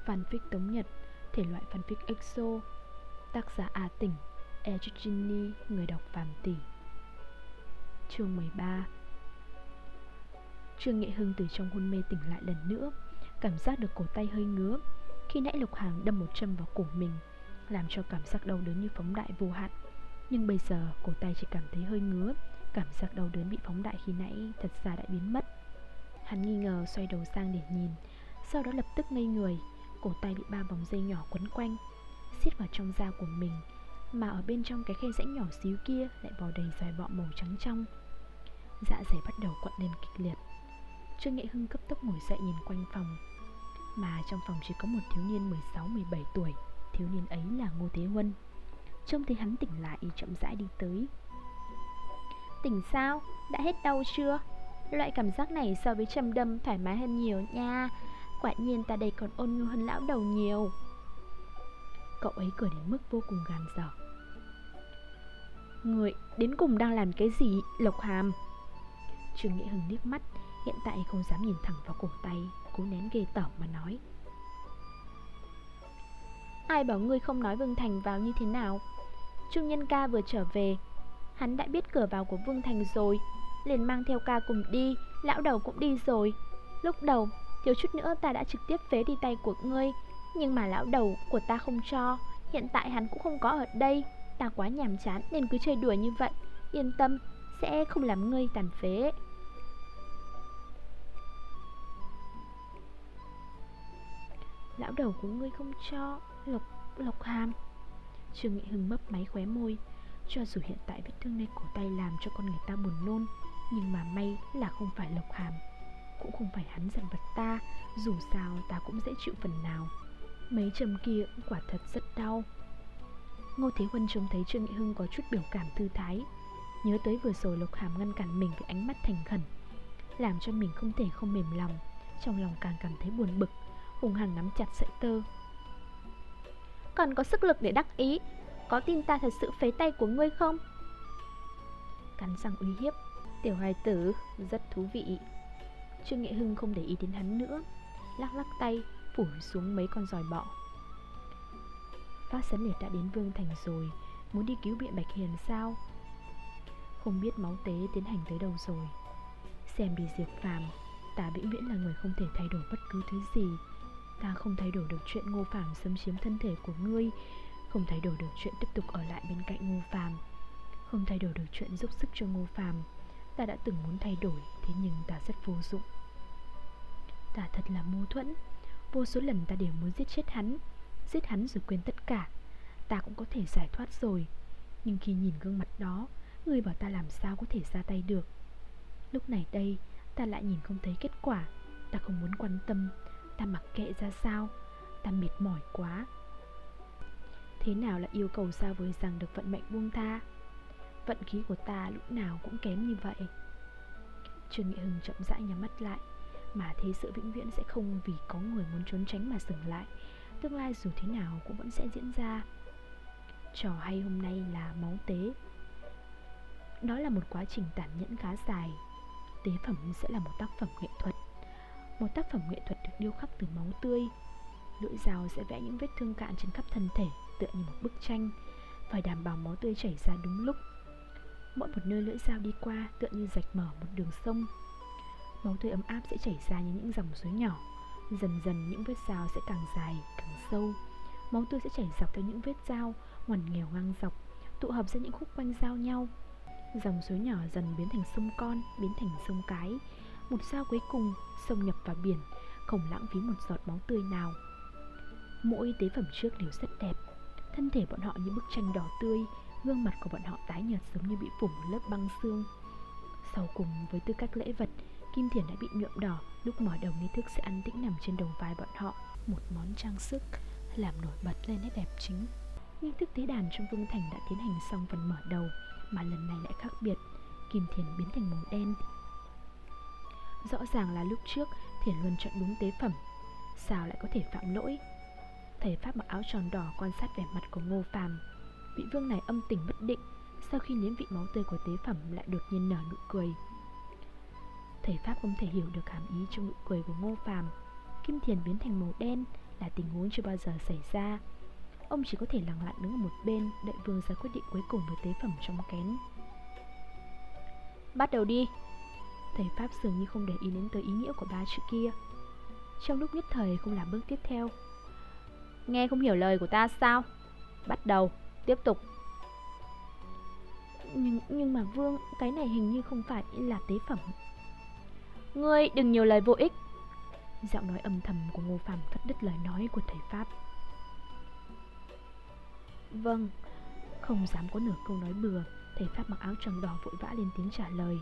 Fanfic Tống Nhật, thể loại fanfic EXO. Tác giả A Tỉnh, Egini, người đọc Phạm Tỷ. Chương 13. Trương Nghệ Hưng từ trong hôn mê tỉnh lại lần nữa, cảm giác được cổ tay hơi ngứa. Khi nãy Lục Hàng đâm một châm vào cổ mình, làm cho cảm giác đau đớn như phóng đại vô hạn. Nhưng bây giờ cổ tay chỉ cảm thấy hơi ngứa. Cảm giác đau đớn bị phóng đại khi nãy thật ra đã biến mất. Hắn nghi ngờ xoay đầu sang để nhìn, sau đó lập tức ngây người. Cổ tay bị 3 vòng dây nhỏ quấn quanh, siết vào trong da của mình, mà ở bên trong cái khe rãnh nhỏ xíu kia lại bò đầy dòi bọ màu trắng trong. Dạ dày bắt đầu quặn lên kịch liệt. Trương Nghệ Hưng cấp tốc ngồi dậy nhìn quanh phòng, mà trong phòng chỉ có một thiếu niên 16-17 tuổi. Thiếu niên ấy là Ngô Thế Huân. Trông thấy hắn tỉnh lại, chậm rãi đi tới. Tỉnh sao? Đã hết đau chưa? Loại cảm giác này so với châm đâm thoải mái hơn nhiều nha. Quả nhiên ta đây còn ôn nhu hơn lão đầu nhiều. Cậu ấy cười đến mức vô cùng gàn dở. Người đến cùng đang làm cái gì, Lộc Hàm? Trương Nghệ Hưng liếc mắt, hiện tại không dám nhìn thẳng vào cổ tay, cố nén ghê tởm mà nói. Ai bảo ngươi không nói Vương Thành vào như thế nào? Trung Nhân ca vừa trở về, hắn đã biết cửa vào của Vương Thành rồi, liền mang theo ca cùng đi. Lão đầu cũng đi rồi. Lúc đầu thiếu chút nữa ta đã trực tiếp phế đi tay của ngươi, nhưng mà lão đầu của ta không cho. Hiện tại hắn cũng không có ở đây. Ta quá nhàm chán nên cứ chơi đùa như vậy. Yên tâm, sẽ không làm ngươi tàn phế. Lão đầu của ngươi không cho? Lộc Hàm. Trương Nghệ Hưng mấp máy khóe môi. Cho dù hiện tại vết thương nơi cổ tay làm cho con người ta buồn nôn, nhưng mà may là không phải Lộc Hàm, cũng không phải hắn dằn vặt ta. Dù sao ta cũng dễ chịu phần nào. Mấy châm kia cũng quả thật rất đau. Ngô Thế Huân trông thấy Trương Nghệ Hưng có chút biểu cảm thư thái, nhớ tới vừa rồi Lộc Hàm ngăn cản mình với ánh mắt thành khẩn, làm cho mình không thể không mềm lòng. Trong lòng càng cảm thấy buồn bực, hùng hăng nắm chặt sợi tơ. Còn có sức lực để đắc ý, có tin ta thật sự phế tay của ngươi không? Cắn răng uy hiếp. Tiểu hài tử, rất thú vị. Trương Nghệ Hưng không để ý đến hắn nữa, lắc lắc tay, phủi xuống mấy con giòi bọ. Phát Sấn Liệt đã đến Vương Thành rồi, muốn đi cứu viện Bạch Hiền sao? Không biết máu tế tiến hành tới đâu rồi. Xem đi Diệp Phàm, ta vĩnh viễn là người không thể thay đổi bất cứ thứ gì. Ta không thay đổi được chuyện Ngô Phàm xâm chiếm thân thể của ngươi, không thay đổi được chuyện tiếp tục ở lại bên cạnh Ngô Phàm, không thay đổi được chuyện giúp sức cho Ngô Phàm. Ta đã từng muốn thay đổi, thế nhưng ta rất vô dụng. Ta thật là mâu thuẫn. Vô số lần ta đều muốn giết chết hắn, giết hắn rồi quên tất cả. Ta cũng có thể giải thoát rồi, nhưng khi nhìn gương mặt đó, ngươi bảo ta làm sao có thể ra tay được. Lúc này đây, ta lại nhìn không thấy kết quả. Ta không muốn quan tâm, ta mặc kệ ra sao. Ta mệt mỏi quá. Thế nào là yêu cầu xa vời rằng được vận mệnh buông tha? Vận khí của ta lúc nào cũng kém như vậy. Trương Nghệ Hưng chậm rãi nhắm mắt lại. Mà thế sự vĩnh viễn sẽ không vì có người muốn trốn tránh mà dừng lại. Tương lai dù thế nào cũng vẫn sẽ diễn ra. Trò hay hôm nay là máu tế. Đó là một quá trình tàn nhẫn khá dài. Tế phẩm sẽ là một tác phẩm nghệ thuật. Một tác phẩm nghệ thuật được điêu khắc từ máu tươi. Lưỡi dao sẽ vẽ những vết thương cạn trên khắp thân thể, tựa như một bức tranh. Phải đảm bảo máu tươi chảy ra đúng lúc. Mỗi một nơi lưỡi dao đi qua tựa như rạch mở một đường sông. Máu tươi ấm áp sẽ chảy ra như những dòng suối nhỏ. Dần dần những vết dao sẽ càng dài, càng sâu. Máu tươi sẽ chảy dọc theo những vết dao, ngoằn nghèo ngang dọc, tụ hợp ra những khúc quanh giao nhau. Dòng suối nhỏ dần biến thành sông con, biến thành sông cái. Một sao cuối cùng xông nhập vào biển, không lãng phí một giọt máu tươi nào. Mỗi tế phẩm trước đều rất đẹp. Thân thể bọn họ như bức tranh đỏ tươi, gương mặt của bọn họ tái nhợt giống như bị phủ một lớp băng xương. Sau cùng, với tư cách lễ vật, kim thiền đã bị nhuộm đỏ. Lúc mở đầu nghi thức sẽ an tĩnh nằm trên đầu vai bọn họ, một món trang sức làm nổi bật lên nét đẹp chính. Nghi thức tế đàn trong Vương Thành đã tiến hành xong phần mở đầu, mà lần này lại khác biệt. Kim thiền biến thành màu đen. Rõ ràng là lúc trước Thiền Luân chọn đúng tế phẩm, sao lại có thể phạm lỗi? Thầy Pháp mặc áo tròn đỏ quan sát vẻ mặt của Ngô Phàm. Vị vương này âm tình bất định, sau khi nếm vị máu tươi của tế phẩm lại đột nhiên nở nụ cười. Thầy Pháp không thể hiểu được hàm ý trong nụ cười của Ngô Phàm. Kim thiền biến thành màu đen, là tình huống chưa bao giờ xảy ra. Ông chỉ có thể lặng lặng đứng ở một bên, đợi vương ra quyết định cuối cùng với tế phẩm trong kén. Bắt đầu đi. Thầy Pháp dường như không để ý đến tới ý nghĩa của ba chữ kia. Trong lúc nhất thời không làm bước tiếp theo. Nghe không hiểu lời của ta sao? Bắt đầu, tiếp tục. Nhưng mà vương, cái này hình như không phải là tế phẩm. Ngươi đừng nhiều lời vô ích. Giọng nói âm thầm của Ngô Phàm cắt đứt lời nói của thầy Pháp. Vâng. Không dám có nửa câu nói bừa, thầy Pháp mặc áo choàng đỏ vội vã lên tiếng trả lời.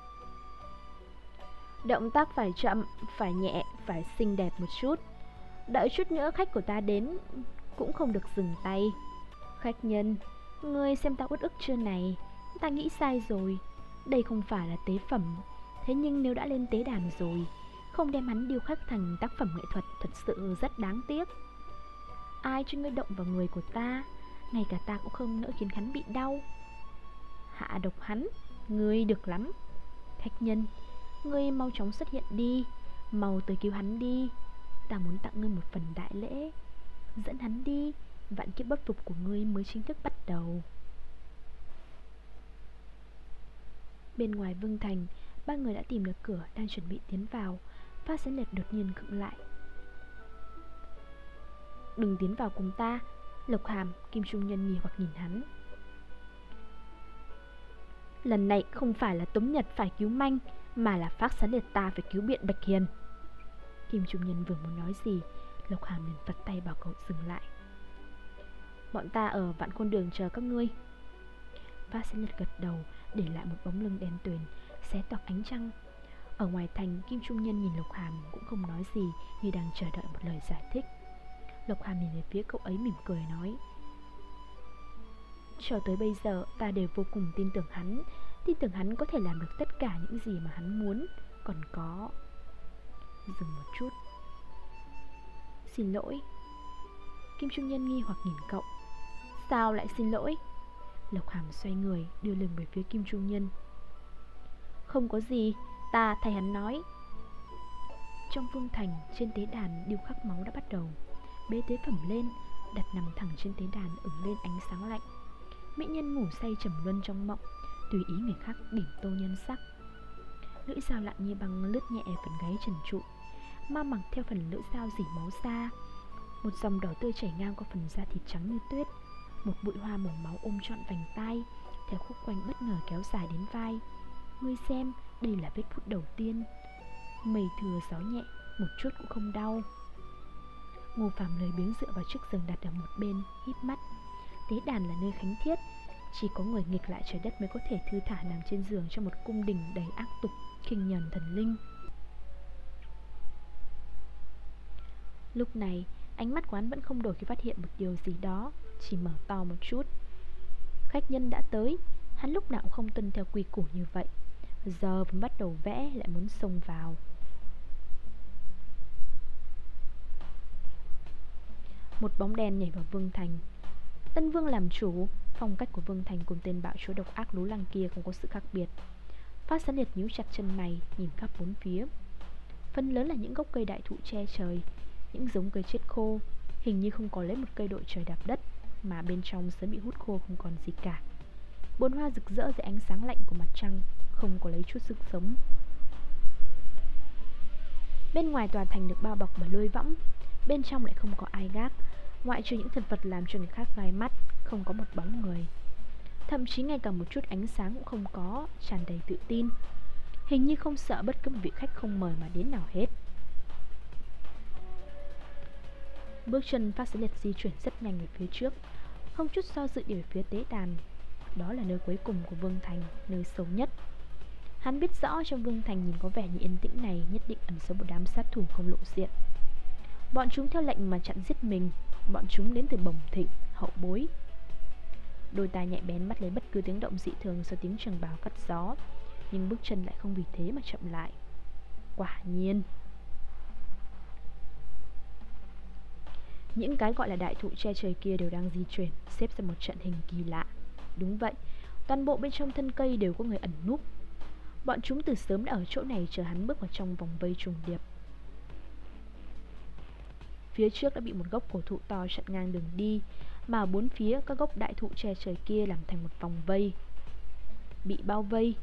Động tác phải chậm, phải nhẹ, phải xinh đẹp một chút. Đợi chút nữa khách của ta đến, cũng không được dừng tay. Khách nhân, ngươi xem ta uất ức chưa này? Ta nghĩ sai rồi. Đây không phải là tế phẩm. Thế nhưng nếu đã lên tế đàn rồi, không đem hắn điêu khắc thành tác phẩm nghệ thuật thật sự rất đáng tiếc. Ai cho ngươi động vào người của ta, ngay cả ta cũng không nỡ khiến hắn bị đau. Hạ độc hắn, ngươi được lắm. Khách nhân, ngươi mau chóng xuất hiện đi, mau tới cứu hắn đi. Ta muốn tặng ngươi một phần đại lễ. Dẫn hắn đi, vạn kiếp bất phục của ngươi mới chính thức bắt đầu. Bên ngoài Vương Thành, ba người đã tìm được cửa, đang chuẩn bị tiến vào. Phát Sán Liệt đột nhiên khựng lại. Đừng tiến vào cùng ta. Lộc Hàm, Kim Trung Nhân nghi hoặc nhìn hắn. Lần này không phải là Tống Nhật phải cứu manh, mà là Phát Sán Liệt ta phải cứu Biện Bạch Hiền. Kim Trung Nhân vừa muốn nói gì, Lộc Hàm liền vặt tay bảo cậu dừng lại. Bọn ta ở Vạn Khôn Đường chờ các ngươi. Phát Sán Liệt gật đầu, để lại một bóng lưng đen tuyền, xé toạc ánh trăng. Ở ngoài thành, Kim Trung Nhân nhìn Lộc Hàm cũng không nói gì, như đang chờ đợi một lời giải thích. Lộc Hàm nhìn về phía cậu ấy mỉm cười nói: cho tới bây giờ ta đều vô cùng tin tưởng hắn. Tin tưởng hắn có thể làm được tất cả những gì mà hắn muốn. Còn có... Dừng một chút. Xin lỗi. Kim Trung Nhân nghi hoặc nhìn cậu. Sao lại xin lỗi? Lộc Hàm xoay người, đưa lưng về phía Kim Trung Nhân. Không có gì, ta thay hắn nói. Trong vương thành, trên tế đàn điêu khắc máu đã bắt đầu. Bế tế phẩm lên, đặt nằm thẳng trên tế đàn ửng lên ánh sáng lạnh. Mỹ nhân ngủ say trầm luân trong mộng, tùy ý người khác điểm tô nhân sắc. Lưỡi dao lặng như băng lướt nhẹ phần gáy trần trụi, ma mặc theo phần lưỡi dao dỉ máu ra. Một dòng đỏ tươi chảy ngang qua phần da thịt trắng như tuyết. Một bụi hoa màu máu ôm trọn vành tai, theo khúc quanh bất ngờ kéo dài đến vai. Ngươi xem, đây là vết phút đầu tiên. Mây thừa gió nhẹ, một chút cũng không đau. Ngô Phàm lười biếng dựa vào chiếc giường đặt ở một bên, híp mắt. Tế đàn là nơi khánh thiết, chỉ có người nghịch lại trời đất mới có thể thư thả nằm trên giường trong một cung đình đầy ác tục, khinh nhờn thần linh. Lúc này, ánh mắt quán vẫn không đổi khi phát hiện một điều gì đó, chỉ mở to một chút. Khách nhân đã tới, hắn lúc nào cũng không tuân theo quy củ như vậy. Giờ vẫn bắt đầu vẽ lại muốn xông vào. Một bóng đen nhảy vào Vương Thành. Tân Vương làm chủ, phong cách của Vương Thành cùng tên bạo chúa độc ác lú lăng kia không có sự khác biệt. Phát Sán Liệt nhíu chặt chân mày, nhìn khắp bốn phía. Phần lớn là những gốc cây đại thụ che trời, những giống cây chết khô, hình như không có lấy một cây đội trời đạp đất, mà bên trong sớm bị hút khô không còn gì cả. Bồn hoa rực rỡ dưới ánh sáng lạnh của mặt trăng, không có lấy chút sức sống. Bên ngoài tòa thành được bao bọc bởi lôi võng, bên trong lại không có ai gác, ngoại trừ những thực vật làm cho người khác gai mắt, không có một bóng người. Thậm chí ngay cả một chút ánh sáng cũng không có, tràn đầy tự tin, hình như không sợ bất cứ một vị khách không mời mà đến nào hết. Bước chân Phát Sán Liệt di chuyển rất nhanh về phía trước, không chút do dự đi về phía tế đàn. Đó là nơi cuối cùng của Vương Thành, nơi sâu nhất. Hắn biết rõ trong Vương Thành nhìn có vẻ như yên tĩnh này nhất định ẩn giấu một đám sát thủ không lộ diện. Bọn chúng theo lệnh mà chặn giết mình. Bọn chúng đến từ Bồng Thịnh, Hậu Bối. Đôi tai nhạy bén bắt lấy bất cứ tiếng động dị thường do tiếng trường bào cắt gió, nhưng bước chân lại không vì thế mà chậm lại. Quả nhiên, những cái gọi là đại thụ che trời kia đều đang di chuyển, xếp ra một trận hình kỳ lạ. Đúng vậy, toàn bộ bên trong thân cây đều có người ẩn núp. Bọn chúng từ sớm đã ở chỗ này chờ hắn bước vào trong vòng vây trùng điệp. Phía trước đã bị một gốc cổ thụ to chặn ngang đường đi, mà ở bốn phía các gốc đại thụ che trời kia làm thành một vòng vây. Bị bao vây.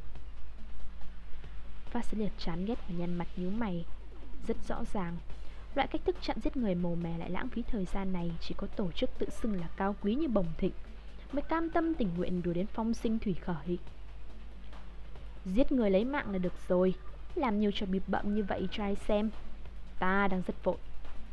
Phát liệt chán ghét và nhăn mặt nhíu mày. Rất rõ ràng, loại cách thức chặn giết người màu mè lại lãng phí thời gian này chỉ có tổ chức tự xưng là cao quý như Bồng Thịnh mới cam tâm tình nguyện đùa đến phong sinh thủy khởi. Giết người lấy mạng là được rồi, làm nhiều trò bịp bợm như vậy cho ai xem. Ta đang rất vội.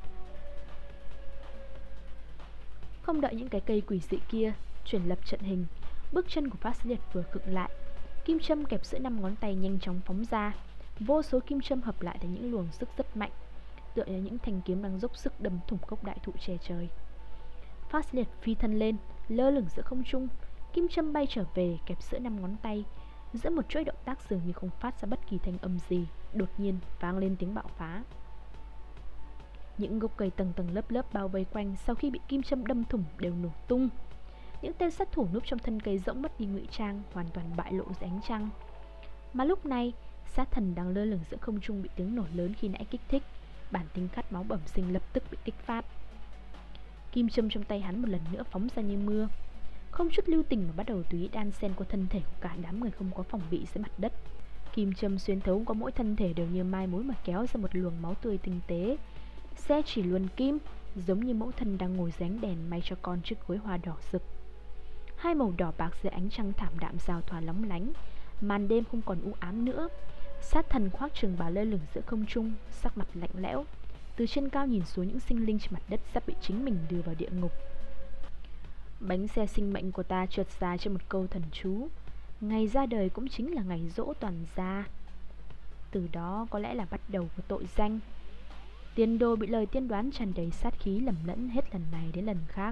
Không đợi những cái cây quỷ dị kia chuyển lập trận hình, bước chân của Phát Liệt vừa khựng lại. Kim châm kẹp giữa 5 ngón tay nhanh chóng phóng ra. Vô số kim châm hợp lại thành những luồng sức rất mạnh, tựa như những thanh kiếm đang dốc sức đâm thủng gốc đại thụ che trời. Phát Liệt phi thân lên, lơ lửng giữa không trung. Kim châm bay trở về kẹp giữa 5 ngón tay. Giữa một chuỗi động tác dường như không phát ra bất kỳ thanh âm gì, đột nhiên vang lên tiếng bạo phá. Những gốc cây tầng tầng lớp lớp bao vây quanh sau khi bị kim châm đâm thủng đều nổ tung. Những tên sát thủ núp trong thân cây rỗng mất đi ngụy trang, hoàn toàn bại lộ dưới ánh trăng. Mà lúc này, sát thần đang lơ lửng giữa không trung bị tiếng nổ lớn khi nãy kích thích, bản tính khát máu bẩm sinh lập tức bị kích phát. Kim châm trong tay hắn một lần nữa phóng ra như mưa, không chút lưu tình mà bắt đầu tùy ý đan xen qua thân thể của cả đám người không có phòng bị dưới mặt đất. Kim châm xuyên thấu qua mỗi thân thể đều như mai mối mà kéo ra một luồng máu tươi tinh tế. Xe chỉ luồn kim, giống như mẫu thân đang ngồi dưới ánh đèn may cho con chiếc gối hoa đỏ rực. Hai màu đỏ bạc dưới ánh trăng thảm đạm giao thoa lóng lánh, màn đêm không còn u ám nữa. Sát thần khoác trường bào lơ lửng giữa không trung, sắc mặt lạnh lẽo, từ trên cao nhìn xuống những sinh linh trên mặt đất sắp bị chính mình đưa vào địa ngục. Bánh xe sinh mệnh của ta trượt dài trên một câu thần chú. Ngày ra đời cũng chính là ngày giỗ toàn gia. Từ đó có lẽ là bắt đầu của tội danh. Tiền đồ bị lời tiên đoán tràn đầy sát khí lầm lẫn hết lần này đến lần khác.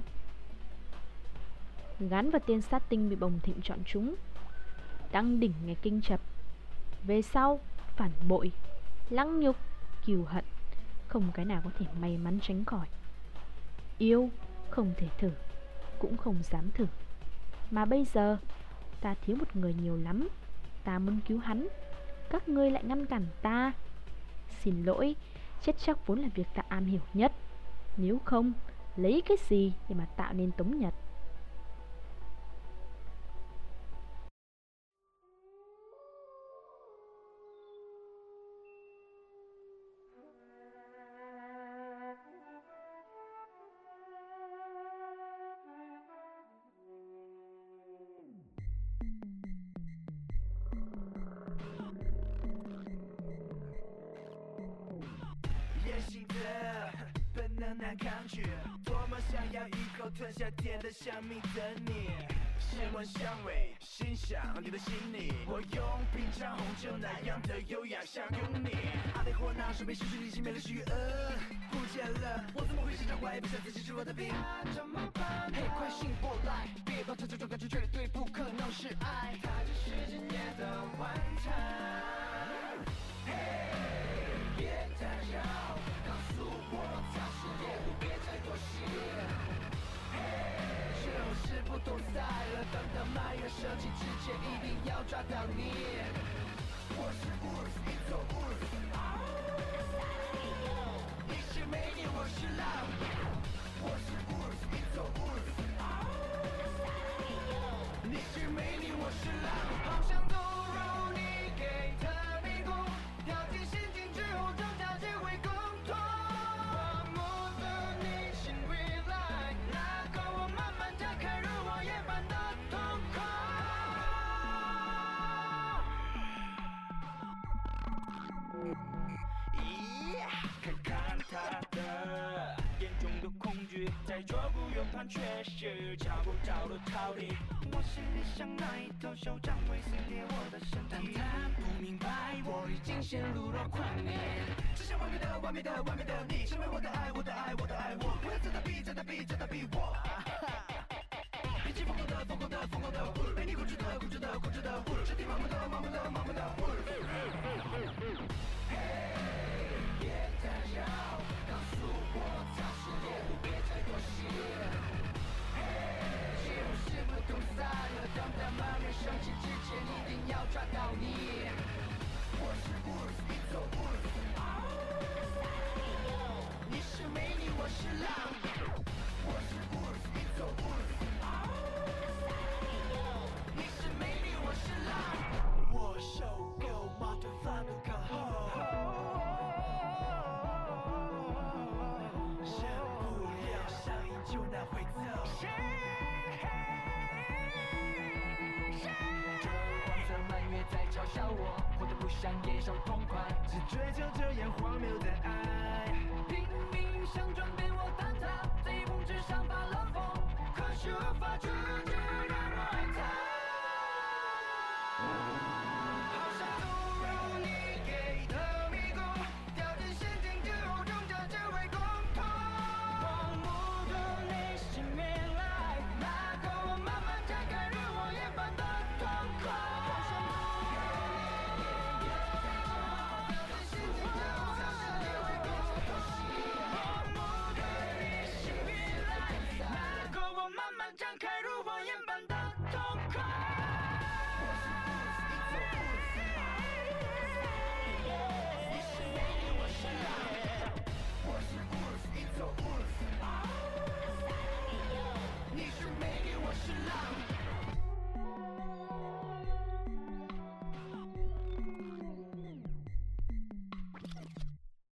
Gắn vào tên sát tinh bị Bồng Thịnh chọn chúng. Đăng đỉnh ngày kinh chập. Về sau, phản bội, lăng nhục, cừu hận, không cái nào có thể may mắn tránh khỏi. Yêu, không thể thử, cũng không dám thử. Mà bây giờ, ta thiếu một người nhiều lắm. Ta muốn cứu hắn, các ngươi lại ngăn cản ta. Xin lỗi, chết chóc vốn là việc ta am hiểu nhất. Nếu không, lấy cái gì để mà tạo nên Tống Nhật? 抗拒，多么想要一口吞下甜的香蜜的你，闻闻香味，欣赏你的细腻。我用品尝红酒那样的优雅享用你。阿内或那水被失去理性没了虚不见了，我怎么会时常怀疑不想自己是我的病？怎么办？嘿，快醒过来，别把这种感觉绝对不可能是爱，它只是今夜的晚餐。嘿，别打扰，告诉我它是猎物，别太多心。嘿，就是不同赛了，等到埋怨生气之前，一定要抓到你。我是 Wolf， 你做 Wolf。你是美女，我是狼。我是 Wolf， 你做 Wolf。你是美女，我是狼。好想走入你给的迷宫，掉进陷阱之后，挣扎结为共同。荒漠的你请回来，那个我慢慢打开，如火焰般的痛快。看看他的眼中的恐惧，在左顾右盼，却是找不到的逃离。我是你想那一头手掌会撕裂我的身体，但他不明白我已经陷入了狂恋。只想完美的完美的完美的你，成为我的爱我的爱我的爱我，不要再逃避再逃避再逃避我。别起疯狂的疯狂的疯狂的，被你控制的控制的控制的，身体盲目的盲目的盲目的。别打扰，告诉我它是猎物，别太多心。既然是不同赛了，等到埋怨生气之前，一定要抓到你。我是 Wolf， 你做 Wolf。你是美女，我是笑我，活得不像野兽痛快，只追求这样荒谬的爱。拼命想转变我坍塌，在一vùng之上发了疯，可是无法拒绝。